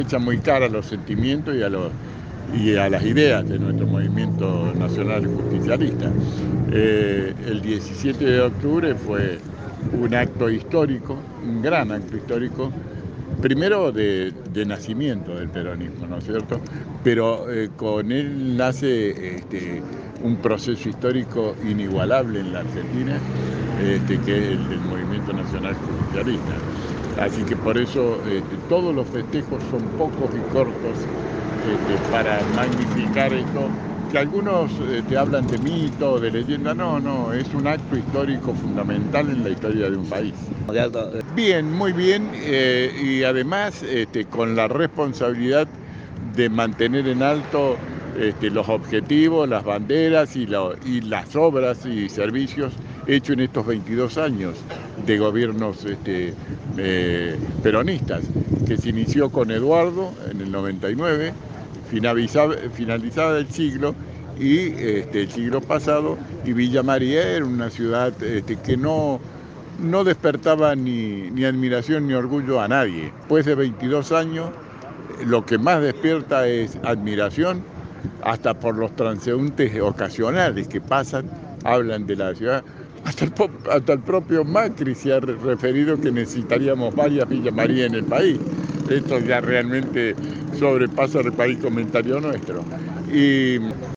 Echa muy cara a los sentimientos y a las ideas de nuestro movimiento nacional justicialista. El 17 de octubre fue un acto histórico, un gran acto histórico, primero de nacimiento del peronismo, ¿no es cierto? Pero con él nace un proceso histórico inigualable en la Argentina, que es el del movimiento nacional justicialista. Así que por eso todos los festejos son pocos y cortos para magnificar esto, que algunos te hablan de mito, de leyenda. No, es un acto histórico fundamental en la historia de un país. Bien, muy bien, y además con la responsabilidad de mantener en alto los objetivos, las banderas y las obras y servicios hechos en estos 22 años de gobiernos peronistas, que se inició con Eduardo en el 99, finalizada el siglo, y el siglo pasado, y Villa María era una ciudad que no despertaba ni admiración ni orgullo a nadie. Después de 22 años, lo que más despierta es admiración, hasta por los transeúntes ocasionales que pasan, hablan de la ciudad. Hasta el propio Macri se ha referido que necesitaríamos varias Villa María en el país. Esto ya realmente sobrepasa el país comentario nuestro. Y